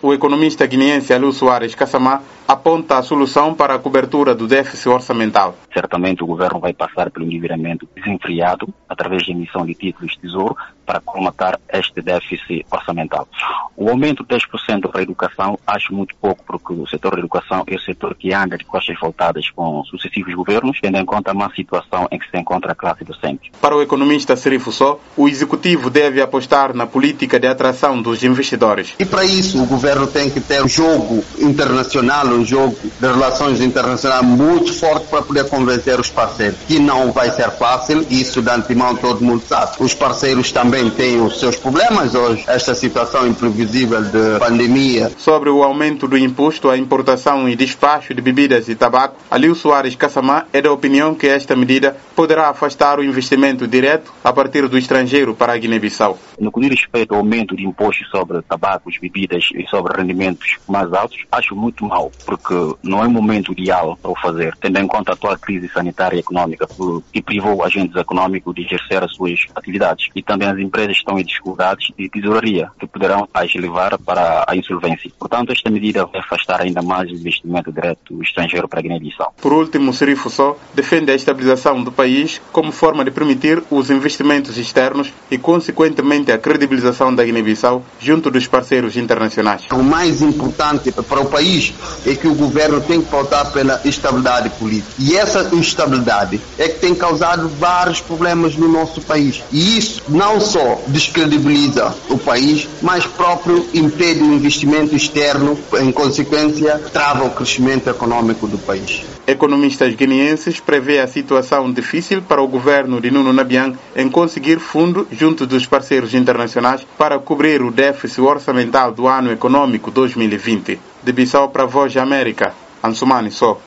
o economista guineense Aliu Soares Kassamá aponta a solução para a cobertura do déficit orçamental. Certamente o governo vai passar pelo endividamento desenfreado através de emissão de títulos de tesouro para colmatar este déficit orçamental. O aumento de 10% para a educação acho muito pouco, porque o setor da educação é o setor que anda de costas voltadas com sucessivos governos, tendo em conta a má situação em que se encontra a classe docente. Para o economista Serifo Só, o executivo deve apostar na política de atração dos investidores. E para isso o governo tem que ter um jogo internacional, um jogo de relações internacionais muito forte para poder convencer os parceiros, que não vai ser fácil, isso de antemão todo mundo sabe. Os parceiros também têm os seus problemas hoje, esta situação imprevisível de pandemia. Sobre o aumento do imposto à importação e despacho de bebidas e tabaco, Aliu Soares Kassamá é da opinião que esta medida poderá afastar o investimento direto a partir do estrangeiro para a Guiné-Bissau. No que diz respeito ao aumento de impostos sobre tabacos, bebidas e sobre rendimentos mais altos, acho muito mal, porque não é o momento ideal para o fazer, tendo em conta a atual crise sanitária e económica que privou agentes econômicos de exercer as suas atividades. E também as empresas estão em dificuldades de tesouraria, que poderão as levar para a insolvência. Portanto, esta medida vai afastar ainda mais o investimento direto estrangeiro para a Guiné-Bissau. Por último, Serifo Só defende a estabilização do país como forma de permitir os investimentos externos e, consequentemente, a credibilização da Guiné-Bissau junto dos parceiros internacionais. O mais importante para o país é que o governo tem que pautar pela estabilidade política. E essa instabilidade é que tem causado vários problemas no nosso país. E isso não só descredibiliza o país, mas próprio impede o investimento externo, em consequência, trava o crescimento econômico do país. Economistas guineenses prevê a situação difícil para o governo de Nuno Nabian em conseguir fundo junto dos parceiros internacionais para cobrir o déficit orçamental do ano econômico 2020. De Bissau para a Voz da América, Ansumani Só.